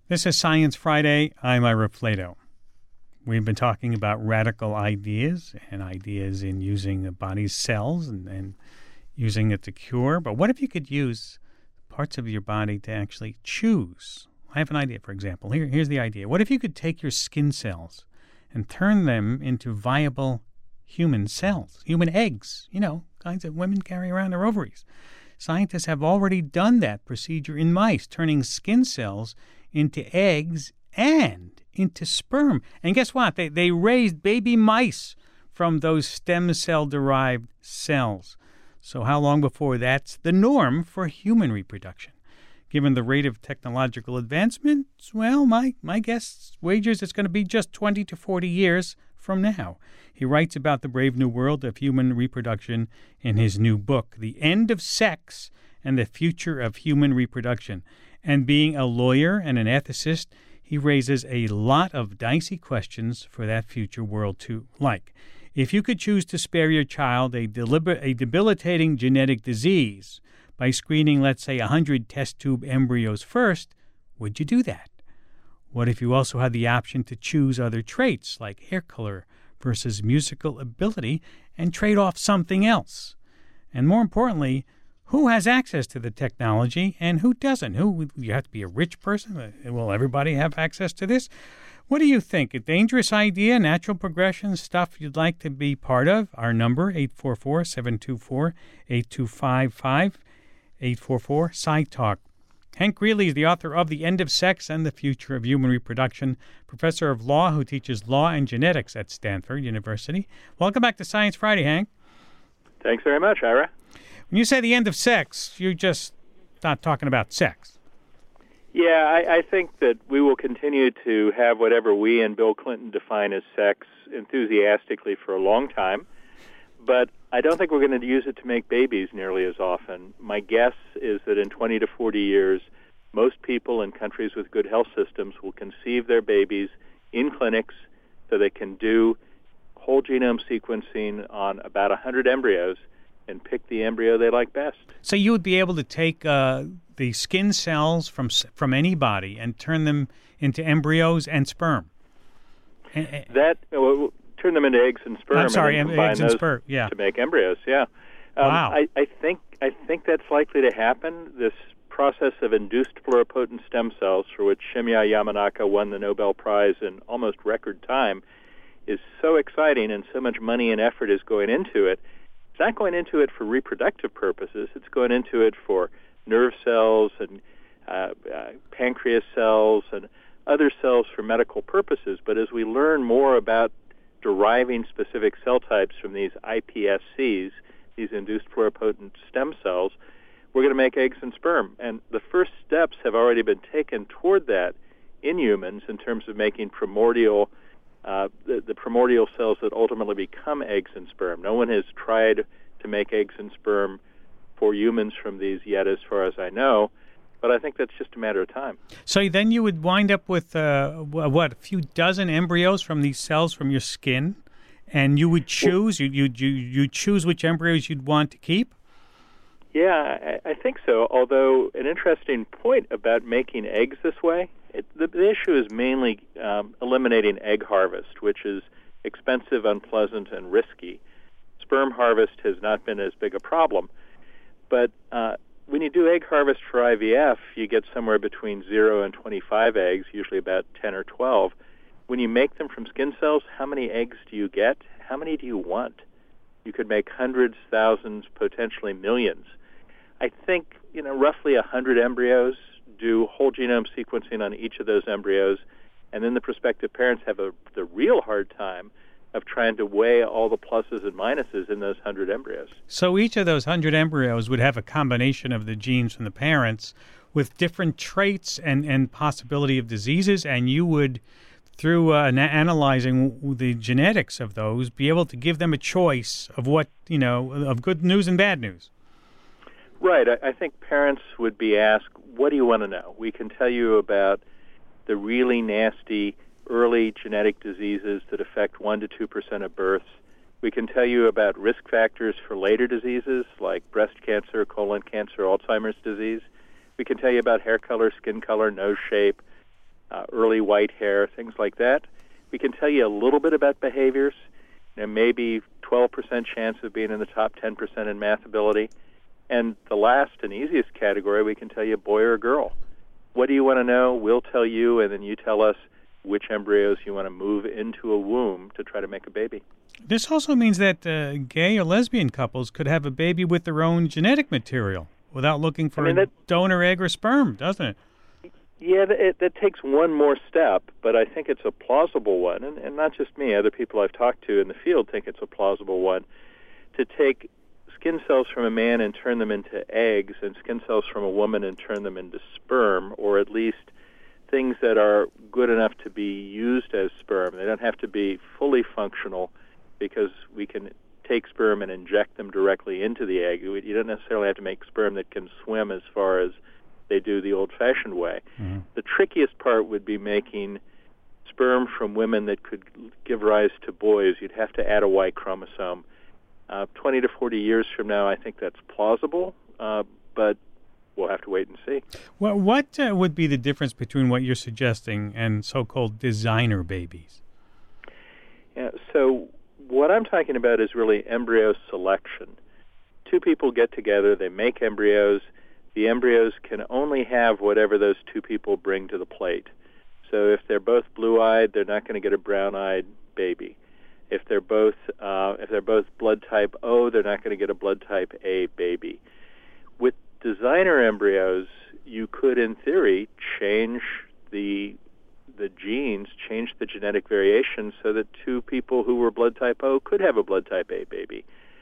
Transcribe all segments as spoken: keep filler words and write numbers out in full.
This is Science Friday. I'm Ira Flato. We've been talking about radical ideas and ideas in using the body's cells and, and using it to cure. But what if you could use parts of your body to actually choose? I have an idea, for example. Here, here's the idea. What if you could take your skin cells and turn them into viable human cells, human eggs, you know, kinds that women carry around their ovaries? Scientists have already done that procedure in mice, turning skin cells into eggs and into sperm. And guess what? They, they raised baby mice from those stem cell-derived cells. So how long before that's the norm for human reproduction? Given the rate of technological advancements, well, my, my guess wagers it's going to be just twenty to forty years from now. He writes about the brave new world of human reproduction in his new book, The End of Sex and the Future of Human Reproduction. And being a lawyer and an ethicist, he raises a lot of dicey questions for that future world too. Like, if you could choose to spare your child a, deliber- a debilitating genetic disease by screening, let's say, one hundred test tube embryos first, would you do that? What if you also had the option to choose other traits like hair color versus musical ability and trade off something else? And more importantly, who has access to the technology and who doesn't? Who you have to be a rich person? Will everybody have access to this? What do you think? A dangerous idea, natural progression, stuff you'd like to be part of? Our number, eight four four, seven two four, eight two five five, eight four four, Sci-Talk. Hank Greeley is the author of The End of Sex and the Future of Human Reproduction, professor of law who teaches law and genetics at Stanford University. Welcome back to Science Friday, Hank. Thanks very much, Ira. When you say the end of sex, you're just not talking about sex. Yeah, I, I think that we will continue to have whatever we and Bill Clinton define as sex enthusiastically for a long time, but I don't think we're going to use it to make babies nearly as often. My guess is that in twenty to forty years, most people in countries with good health systems will conceive their babies in clinics so they can do whole genome sequencing on about one hundred embryos and pick the embryo they like best. So you would be able to take uh, the skin cells from from any body and turn them into embryos and sperm. That well, turn them into eggs and sperm. I'm sorry, and then eggs and those sperm. Yeah, to make embryos. Yeah. Um, wow. I, I think I think that's likely to happen. This process of induced pluripotent stem cells, for which Shinya Yamanaka won the Nobel Prize in almost record time, is so exciting, and so much money and effort is going into it. It's not going into it for reproductive purposes. It's going into it for nerve cells and uh, uh, pancreas cells and other cells for medical purposes. But as we learn more about deriving specific cell types from these I P S Cs, these induced pluripotent stem cells, we're going to make eggs and sperm. And the first steps have already been taken toward that in humans in terms of making primordial Uh, the, the primordial cells that ultimately become eggs and sperm. No one has tried to make eggs and sperm for humans from these yet, as far as I know, but I think that's just a matter of time. So then you would wind up with, uh, what, a few dozen embryos from these cells from your skin, and you would choose, well, you you you choose which embryos you'd want to keep? Yeah, I, I think so, although an interesting point about making eggs this way, It, the, the issue is mainly um, eliminating egg harvest, which is expensive, unpleasant, and risky. Sperm harvest has not been as big a problem. But uh, when you do egg harvest for I V F, you get somewhere between zero and twenty-five eggs, usually about ten or twelve. When you make them from skin cells, how many eggs do you get? How many do you want? You could make hundreds, thousands, potentially millions. I think, you know, roughly one hundred embryos, do whole genome sequencing on each of those embryos, and then the prospective parents have a, the real hard time of trying to weigh all the pluses and minuses in those one hundred embryos. So each of those one hundred embryos would have a combination of the genes from the parents with different traits and, and possibility of diseases, and you would, through uh, na- analyzing the genetics of those, be able to give them a choice of what, you know, of good news and bad news. Right. I, I think parents would be asked, what do you want to know? We can tell you about the really nasty early genetic diseases that affect one to two percent of births. We can tell you about risk factors for later diseases like breast cancer, colon cancer, Alzheimer's disease. We can tell you about hair color, skin color, nose shape, uh, early white hair, things like that. We can tell you a little bit about behaviors. You know, maybe twelve percent chance of being in the top ten percent in math ability. And the last and easiest category, we can tell you boy or girl. What do you want to know? We'll tell you, and then you tell us which embryos you want to move into a womb to try to make a baby. This also means that uh, gay or lesbian couples could have a baby with their own genetic material without looking for I mean, a that, donor egg or sperm, doesn't it? Yeah, that, that takes one more step, but I think it's a plausible one, and, and not just me. Other people I've talked to in the field think it's a plausible one, to take skin cells from a man and turn them into eggs, and skin cells from a woman and turn them into sperm, or at least things that are good enough to be used as sperm. They don't have to be fully functional, because we can take sperm and inject them directly into the egg. You don't necessarily have to make sperm that can swim as far as they do the old-fashioned way. Mm-hmm. The trickiest part would be making sperm from women that could give rise to boys. You'd have to add a Y chromosome. Uh, twenty to forty years from now, I think that's plausible, uh, but we'll have to wait and see. Well, what uh, would be the difference between what you're suggesting and so-called designer babies? Yeah, so what I'm talking about is really embryo selection. Two people get together, they make embryos. The embryos can only have whatever those two people bring to the plate. So if they're both blue-eyed, they're not going to get a brown-eyed baby. If they're both uh, if they're both blood type O, they're not going to get a blood type A baby. With designer embryos, you could, in theory, change the the genes, change the genetic variation so that two people who were blood type O could have a blood type A baby.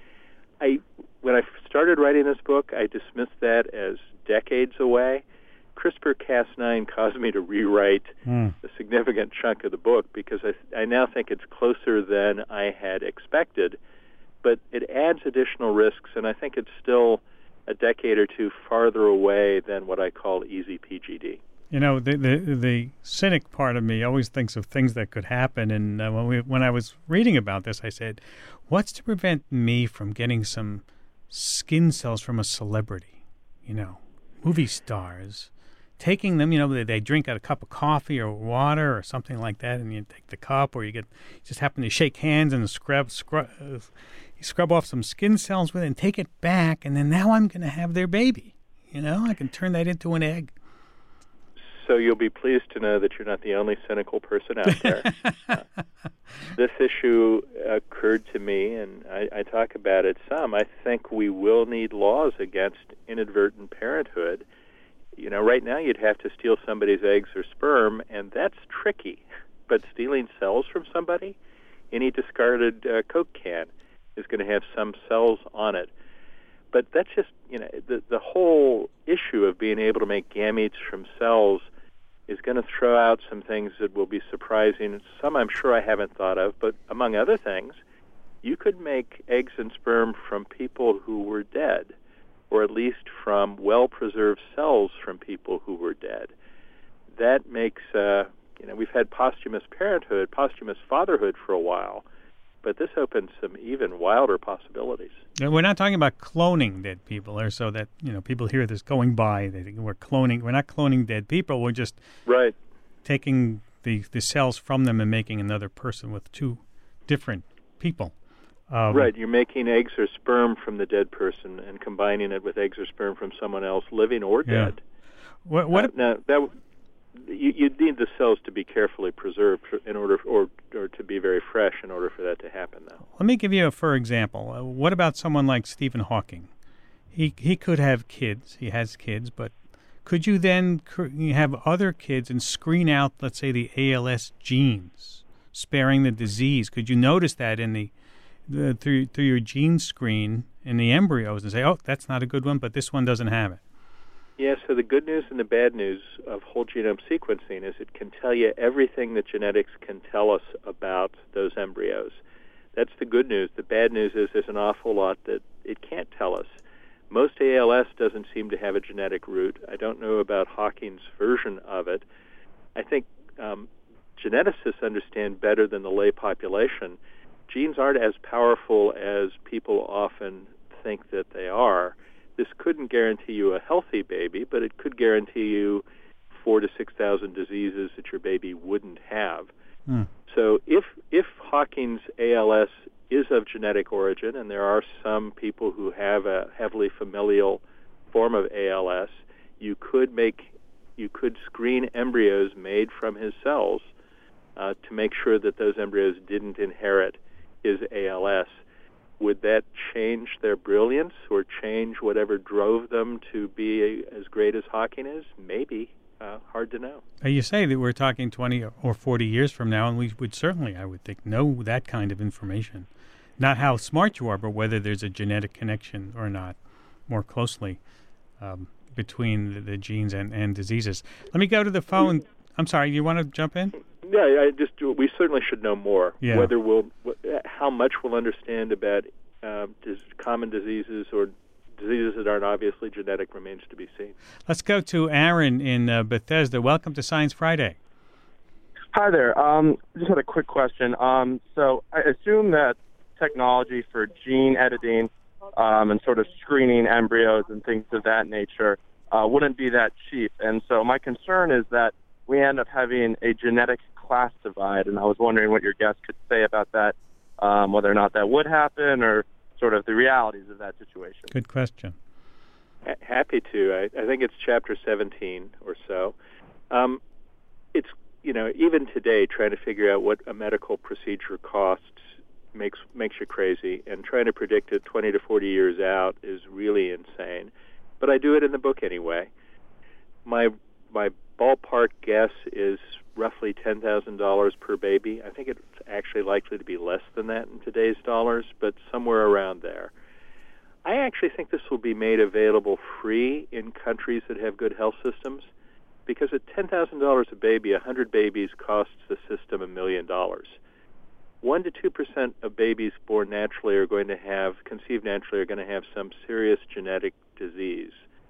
I when I started writing this book, I dismissed that as decades away. CRISPR Cas nine caused me to rewrite mm. a significant chunk of the book because I, I now think it's closer than I had expected, but it adds additional risks, and I think it's still a decade or two farther away than what I call easy P G D. You know, the the, the cynic part of me always thinks of things that could happen, and uh, when we when I was reading about this, I said, what's to prevent me from getting some skin cells from a celebrity, you know, movie stars, taking them, you know, they, they drink a cup of coffee or water or something like that, and you take the cup, or you get just happen to shake hands and scrub scrub uh, you scrub off some skin cells with it and take it back, and then now I'm going to have their baby. You know, I can turn that into an egg. So you'll be pleased to know that you're not the only cynical person out there. uh, this issue occurred to me, and I, I talk about it some. I think we will need laws against inadvertent parenthood. You know, right now you'd have to steal somebody's eggs or sperm, and that's tricky. But stealing cells from somebody, any discarded uh, Coke can is going to have some cells on it. But that's just, you know, the, the whole issue of being able to make gametes from cells is going to throw out some things that will be surprising. Some I'm sure I haven't thought of, but among other things, you could make eggs and sperm from people who were dead, or at least from well-preserved cells from people who were dead. That makes, uh, you know, we've had posthumous parenthood, posthumous fatherhood for a while, but this opens some even wilder possibilities. We're not talking about cloning dead people, or so that, you know, people hear this going by, they think we're cloning. We're not cloning dead people. We're just right. taking the, the cells from them and making another person with two different people. Um, right. You're making eggs or sperm from the dead person and combining it with eggs or sperm from someone else, living or dead. Yeah. What? what uh, now that you you need the cells to be carefully preserved in order, or or to be very fresh in order for that to happen. Though. Let me give you a for example. Uh, what about someone like Stephen Hawking? He he could have kids. He has kids, but could you then cr- have other kids and screen out, let's say, the A L S genes, sparing the disease? Could you notice that in the, the through through your gene screen in the embryos and say, oh, that's not a good one, but this one doesn't have it? Yeah, so the good news and the bad news of whole genome sequencing is it can tell you everything that genetics can tell us about those embryos. That's the good news. The bad news is there's an awful lot that it can't tell us. Most A L S doesn't seem to have a genetic root. I don't know about Hawking's version of it. I think um, geneticists understand better than the lay population. Genes aren't as powerful as people often think that they are. This couldn't guarantee you a healthy baby, but it could guarantee you four to six thousand diseases that your baby wouldn't have. Hmm. So if if Hawking's A L S is of genetic origin, and there are some people who have a heavily familial form of A L S, you could make you could screen embryos made from his cells uh, to make sure that those embryos didn't inherit his A L S. Would that change their brilliance or change whatever drove them to be a, as great as Hawking is? Maybe. Uh, hard to know. You say that we're talking twenty or forty years from now, and we would certainly, I would think, know that kind of information. Not how smart you are, but whether there's a genetic connection or not more closely um, between the, the genes and, and diseases. Let me go to the phone. I'm sorry, you want to jump in? Yeah, I just we certainly should know more. Yeah. Whether we'll, how much we'll understand about uh, dis- common diseases or diseases that aren't obviously genetic remains to be seen. Let's go to Aaron in uh, Bethesda. Welcome to Science Friday. Hi there. Um, just had a quick question. Um, so I assume that technology for gene editing um, and sort of screening embryos and things of that nature uh, wouldn't be that cheap. And so my concern is that we end up having a genetic class divide, and I was wondering what your guest could say about that, um, whether or not that would happen or sort of the realities of that situation. Good question. H- happy to. I, I think it's chapter seventeen or so. Um, it's, you know, even today trying to figure out what a medical procedure costs makes makes you crazy, and trying to predict it twenty to forty years out is really insane. But I do it in the book anyway. My my ballpark guess is roughly ten thousand dollars per baby. I think it's actually likely to be less than that in today's dollars, but somewhere around there. I actually think this will be made available free in countries that have good health systems, because at ten thousand dollars a baby, one hundred babies costs the system a million dollars. one to two percent of babies born naturally are going to have, conceived naturally, are going to have some serious genetic disease.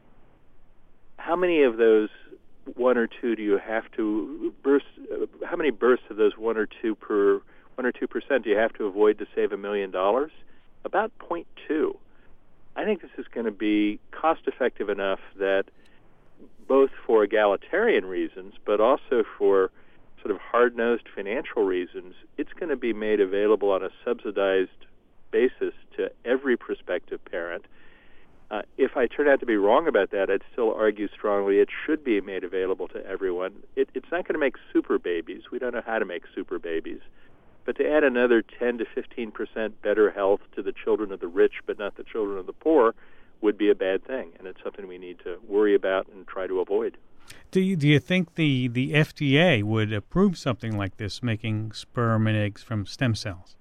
How many of those one or two do you have to burst? Uh, how many births of those one or two per one or two percent do you have to avoid to save a million dollars? About zero point two. I think this is going to be cost-effective enough that, both for egalitarian reasons, but also for sort of hard-nosed financial reasons, it's going to be made available on a subsidized basis to every prospective parent. Uh, if I turn out to be wrong about that, I'd still argue strongly it should be made available to everyone. It, it's not going to make super babies. We don't know how to make super babies. But to add another ten to fifteen percent better health to the children of the rich but not the children of the poor would be a bad thing, and it's something we need to worry about and try to avoid. Do you, do you think the, the F D A would approve something like this, making sperm and eggs from stem cells?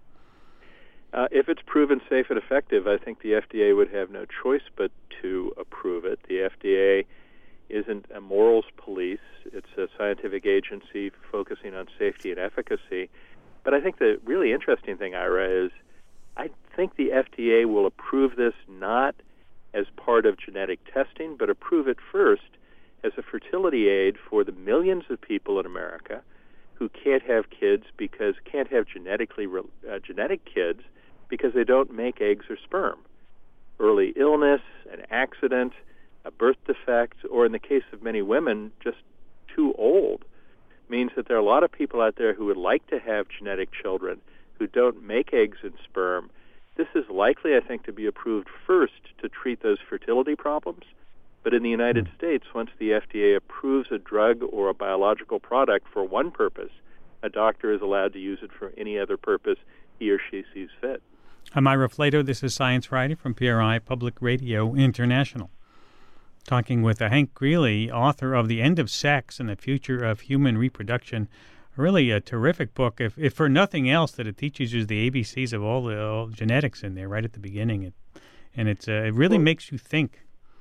Uh, if it's proven safe and effective, I think the F D A would have no choice but to approve it. The F D A isn't a morals police. It's a scientific agency focusing on safety and efficacy. But I think the really interesting thing, Ira, is I think the F D A will approve this not as part of genetic testing, but approve it first as a fertility aid for the millions of people in America who can't have kids because can't have genetically uh, genetic kids because they don't make eggs or sperm. Early illness, an accident, a birth defect, or in the case of many women, just too old, means that there are a lot of people out there who would like to have genetic children who don't make eggs and sperm. This is likely, I think, to be approved first to treat those fertility problems. But in the United States, once the F D A approves a drug or a biological product for one purpose, a doctor is allowed to use it for any other purpose he or she sees fit. I'm Ira Flato. This is Science Friday from P R I Public Radio International. Talking with uh, Hank Greeley, author of The End of Sex and the Future of Human Reproduction. Really a terrific book, if, if for nothing else, that it teaches you the A B Cs of all the all genetics in there right at the beginning. It, and it's, uh, it really well, makes you think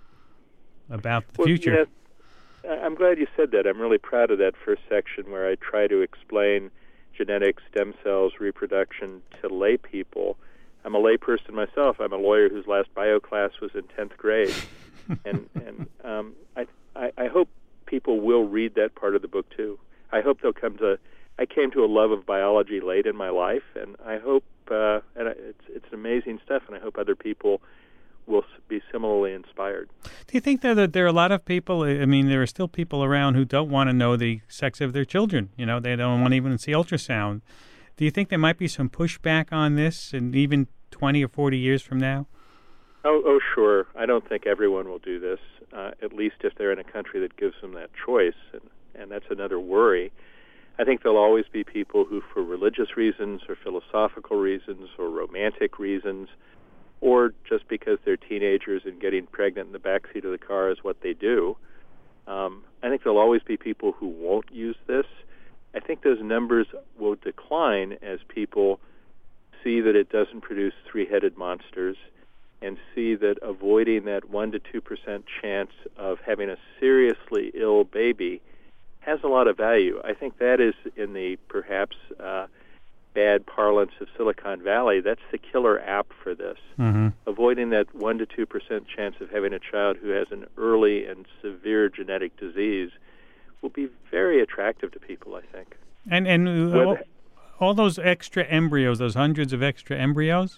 about the well, future. Yeah, I'm glad you said that. I'm really proud of that first section where I try to explain genetics, stem cells, reproduction to lay people. I'm a lay person myself. I'm a lawyer whose last bio class was in tenth grade. and and um, I, I I hope people will read that part of the book too. I hope they'll come to. I came to a love of biology late in my life, and I hope uh, and it's it's amazing stuff. And I hope other people will be similarly inspired. Do you think though, that there are a lot of people, I mean, there are still people around who don't want to know the sex of their children? You know, they don't want to even see ultrasound. Do you think there might be some pushback on this, and even twenty or forty years from now? Oh, oh, sure. I don't think everyone will do this, uh, at least if they're in a country that gives them that choice, and, and that's another worry. I think there'll always be people who, for religious reasons or philosophical reasons or romantic reasons, or just because they're teenagers and getting pregnant in the backseat of the car is what they do, um, I think there'll always be people who won't use this. I think those numbers will decline as people see that it doesn't produce three-headed monsters and see that avoiding that one to two percent chance of having a seriously ill baby has a lot of value. I think that is, in the perhaps uh, bad parlance of Silicon Valley, that's the killer app for this. Mm-hmm. Avoiding that one to two percent chance of having a child who has an early and severe genetic disease will be very attractive to people, I think. And and all, all those extra embryos, those hundreds of extra embryos,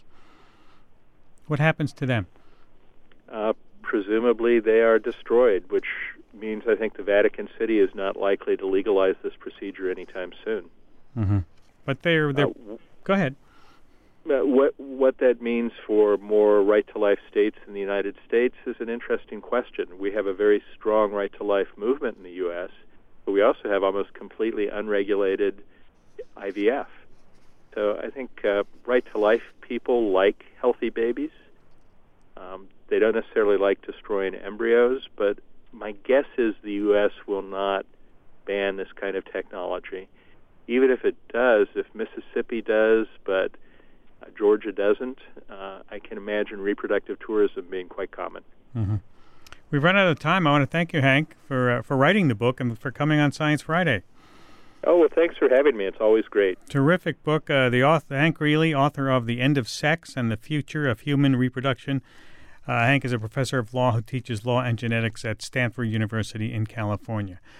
what happens to them? Uh, presumably they are destroyed, which means I think the Vatican City is not likely to legalize this procedure anytime soon. Mm-hmm. But they're, they're uh, go ahead. Uh, what what that means for more right-to-life states in the United States is an interesting question. We have a very strong right-to-life movement in the U S, but we also have almost completely unregulated I V F. So I think uh, right-to-life people like healthy babies. Um, they don't necessarily like destroying embryos, but my guess is the U S will not ban this kind of technology. Even if it does, if Mississippi does, but uh, Georgia doesn't, uh, I can imagine reproductive tourism being quite common. Mm-hmm. We've run out of time. I want to thank you, Hank, for uh, for writing the book and for coming on Science Friday. Oh, well, thanks for having me. It's always great. Terrific book. Uh, the author, Hank Greely, author of The End of Sex and the Future of Human Reproduction. Uh, Hank is a professor of law who teaches law and genetics at Stanford University in California.